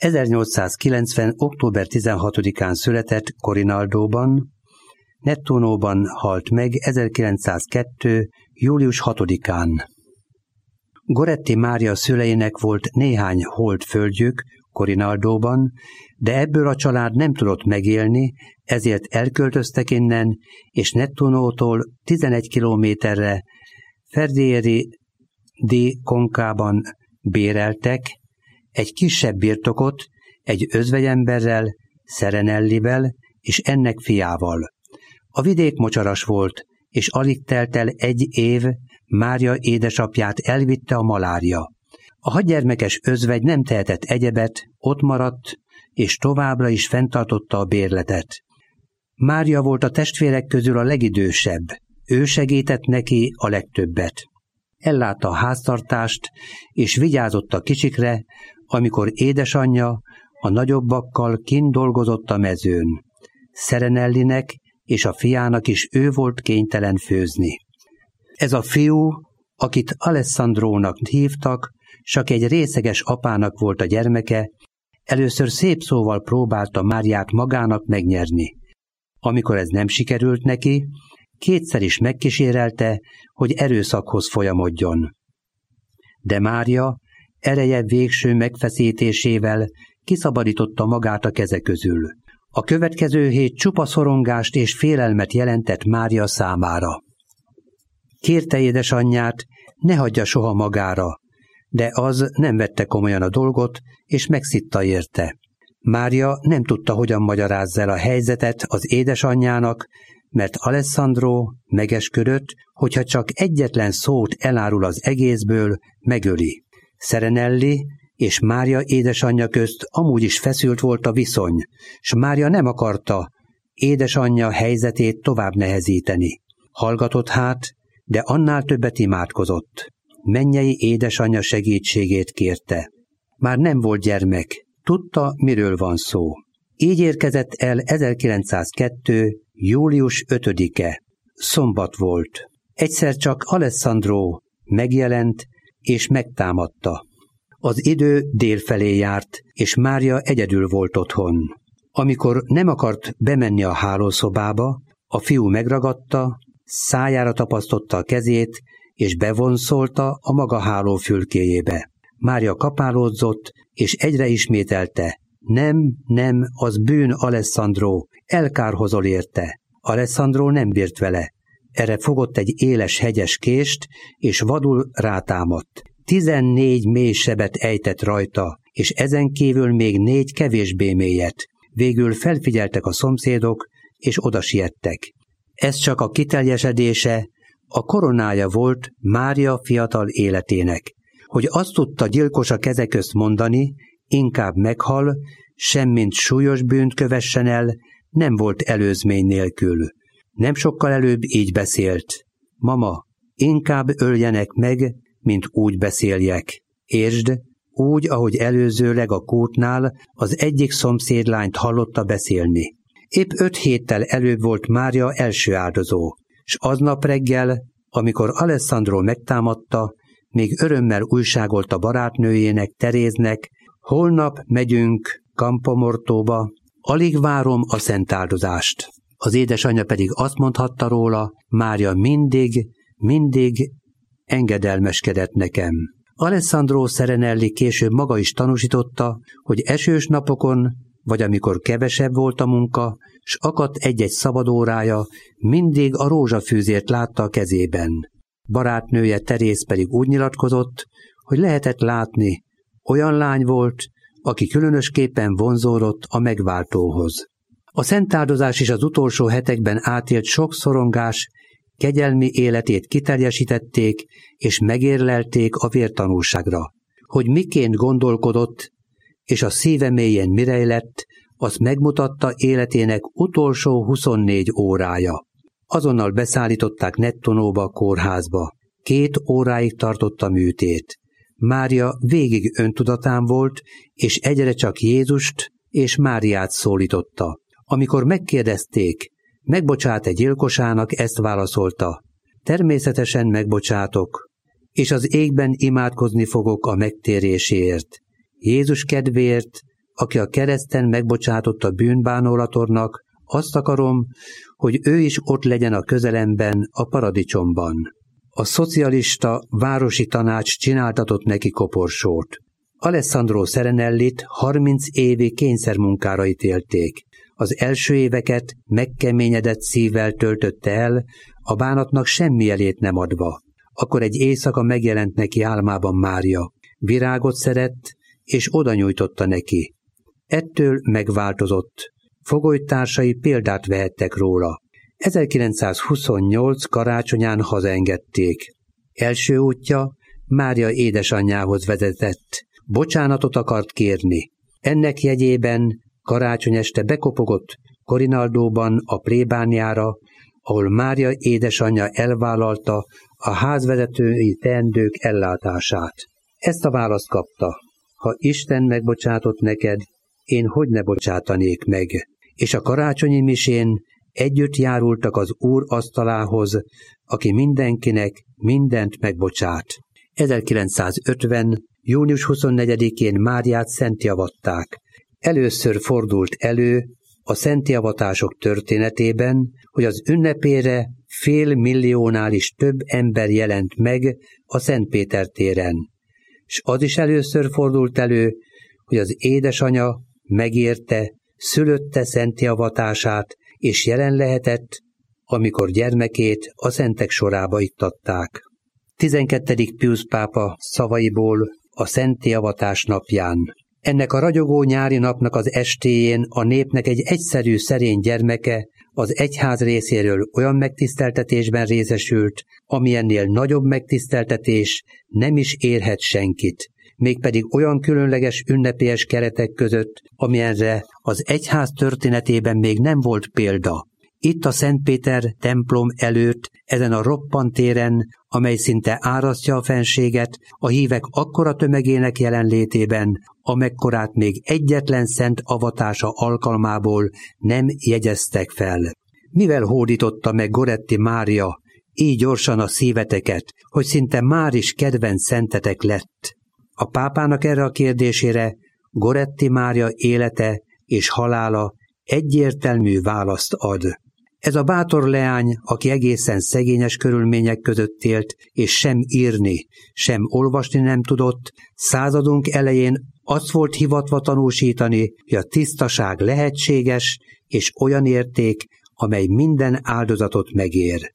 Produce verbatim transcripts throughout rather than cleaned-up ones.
ezernyolcszázkilencven. október tizenhatodikán született Corinaldóban, Nettunóban halt meg ezerkilencszázkettő. július hatodikán. Goretti Mária szüleinek volt néhány holdföldjük Corinaldóban, de ebből a család nem tudott megélni, ezért elköltöztek innen, és Nettunótól tizenegy kilométerre Ferdieri di Concában béreltek egy kisebb birtokot egy özvegyemberrel, Serenellivel és ennek fiával. A vidék mocsaras volt, és alig telt el egy év, Mária édesapját elvitte a malária. A hatgyermekes özvegy nem tehetett egyebet, ott maradt, és továbbra is fenntartotta a bérletet. Mária volt a testvérek közül a legidősebb, ő segített neki a legtöbbet. Ellátta a háztartást, és vigyázott a kicsikre, amikor édesanyja a nagyobbakkal kint dolgozott a mezőn. Serenellinek és a fiának is ő volt kénytelen főzni. Ez a fiú, akit Alessandrónak hívtak, csak egy részeges apának volt a gyermeke, először szép szóval próbálta Máriát magának megnyerni. Amikor ez nem sikerült neki, kétszer is megkísérelte, hogy erőszakhoz folyamodjon. De Mária ereje végső megfeszítésével kiszabadította magát a keze közül. A következő hét csupa szorongást és félelmet jelentett Mária számára. Kérte édesanyját, ne hagyja soha magára, de az nem vette komolyan a dolgot, és megszitta érte. Mária nem tudta, hogyan magyarázza el a helyzetet az édesanyjának, mert Alessandro megesküdött, hogyha csak egyetlen szót elárul az egészből, megöli. Serenelli és Mária édesanyja közt amúgy is feszült volt a viszony, s Mária nem akarta édesanyja helyzetét tovább nehezíteni. Hallgatott hát, de annál többet imádkozott. Mennyei édesanyja segítségét kérte. Már nem volt gyermek, tudta, miről van szó. Így érkezett el ezerkilencszázkettő. július ötödike. Szombat volt. Egyszer csak Alessandro megjelent és megtámadta. Az idő délfelé járt, és Mária egyedül volt otthon. Amikor nem akart bemenni a hálószobába, a fiú megragadta, szájára tapasztotta a kezét, és bevonszolta a maga hálófülkéjébe. Mária kapálódzott, és egyre ismételte: nem, nem, az bűn, Alessandro, elkárhozol érte. Alessandro nem bírt vele. Erre fogott egy éles hegyes kést, és vadul rátámadt. Tizennégy mély sebet ejtett rajta, és ezen kívül még négy kevésbé mélyet. Végül felfigyeltek a szomszédok, és odasiettek. Ez csak a kiteljesedése, a koronája volt Mária fiatal életének. Hogy azt tudta gyilkos a keze közt mondani, inkább meghal, semmint súlyos bűnt kövessen el, nem volt előzmény nélkül. Nem sokkal előbb így beszélt: mama, inkább öljenek meg, mint úgy beszéljek. Értsd, úgy, ahogy előzőleg a kútnál az egyik szomszédlányt hallotta beszélni. Épp öt héttel előbb volt Mária első áldozó, s aznap reggel, amikor Alessandro megtámadta, még örömmel újságolta barátnőjének, Teréznek: holnap megyünk Campomortóba, alig várom a szentáldozást. Az édesanyja pedig azt mondhatta róla: Mária mindig, mindig engedelmeskedett nekem. Alessandro Serenelli később maga is tanúsította, hogy esős napokon, vagy amikor kevesebb volt a munka, s akadt egy-egy szabadórája, mindig a rózsafűzért látta a kezében. Barátnője Teréz pedig úgy nyilatkozott, hogy lehetett látni, olyan lány volt, aki különösképpen vonzódott a megváltóhoz. A szentáldozás is az utolsó hetekben átélt sok szorongás kegyelmi életét kiteljesítették, és megérlelték a vértanúságra. Hogy miként gondolkodott, és a szíve mélyén mi rejlett, azt megmutatta életének utolsó huszonnégy órája. Azonnal beszállították Nettunóba, kórházba. Két óráig tartott a műtét. Mária végig öntudatán volt, és egyre csak Jézust és Máriát szólította. Amikor megkérdezték, megbocsát-e gyilkosának, ezt válaszolta: természetesen megbocsátok, és az égben imádkozni fogok a megtéréséért. Jézus kedvéért aki a kereszten megbocsátott a bűnbánólatornak, azt akarom, hogy ő is ott legyen a közelemben, a paradicsomban. A szocialista városi tanács csináltatott neki koporsót. Alessandro Serenellit harminc évi kényszermunkára ítélték. Az első éveket megkeményedett szívvel töltötte el, a bánatnak semmi jelét nem adva. Akkor egy éjszaka megjelent neki álmában Mária. Virágot szedett, és oda nyújtotta neki. Ettől megváltozott. Fogolytársai példát vehettek róla. ezerkilencszázhuszonnyolc karácsonyán hazaengedték. Első útja Mária édesanyjához vezetett. Bocsánatot akart kérni. Ennek jegyében karácsony este bekopogott Corinaldóban a plébániára, ahol Mária édesanyja elvállalta a házvezetői teendők ellátását. Ezt a választ kapta: ha Isten megbocsátott neked, én hogy ne bocsátanék meg? És a karácsonyi misén együtt járultak az Úr asztalához, aki mindenkinek mindent megbocsát. ezerkilencszázötven. június huszonnegyedikén Máriát szentjavatták. Először fordult elő a szentjavatások történetében, hogy az ünnepére fél milliónál is több ember jelent meg a Szent Péter téren. S az is először fordult elő, hogy az édesanya megérte szülötte szentjavatását, és jelen lehetett, amikor gyermekét a szentek sorába ittatták. tizenkettedik Piusz pápa szavaiból a szentjavatás napján. Ennek a ragyogó nyári napnak az estéjén a népnek egy egyszerű, szerény gyermeke az egyház részéről olyan megtiszteltetésben részesült, amilyennél nagyobb megtiszteltetés nem is érhet senkit, mégpedig olyan különleges ünnepélyes keretek között, amilyenre az egyház történetében még nem volt példa. Itt a Szent Péter templom előtt, ezen a roppant téren, amely szinte árasztja a fenséget, a hívek akkora tömegének jelenlétében, amekkorát még egyetlen szent avatása alkalmából nem jegyeztek fel. Mivel hódította meg Goretti Mária így gyorsan a szíveteket, hogy szinte már is kedvenc szentetek lett? A pápának erre a kérdésére Goretti Mária élete és halála egyértelmű választ ad. Ez a bátor leány, aki egészen szegényes körülmények között élt, és sem írni, sem olvasni nem tudott, századunk elején azt volt hivatva tanúsítani, hogy a tisztaság lehetséges, és olyan érték, amely minden áldozatot megér.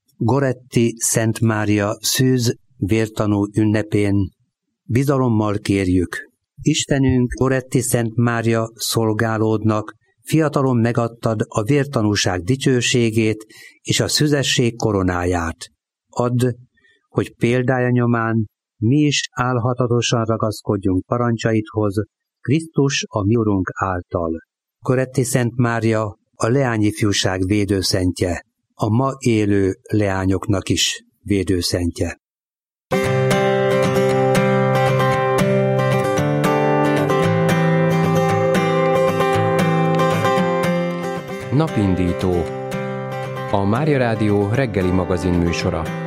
Goretti Szent Mária szűz vértanú ünnepén bizalommal kérjük: Istenünk, Goretti Szent Mária szolgálódnak, fiatalon megadtad a vértanúság dicsőségét és a szüzesség koronáját. Add, hogy példája nyomán mi is álhatatosan ragaszkodjunk parancsaidhoz, Krisztus a mi Urunk által. Goretti Szent Mária a leányifjúság védőszentje, a ma élő leányoknak is védőszentje. Napindító. A Mária Rádió reggeli magazin műsora.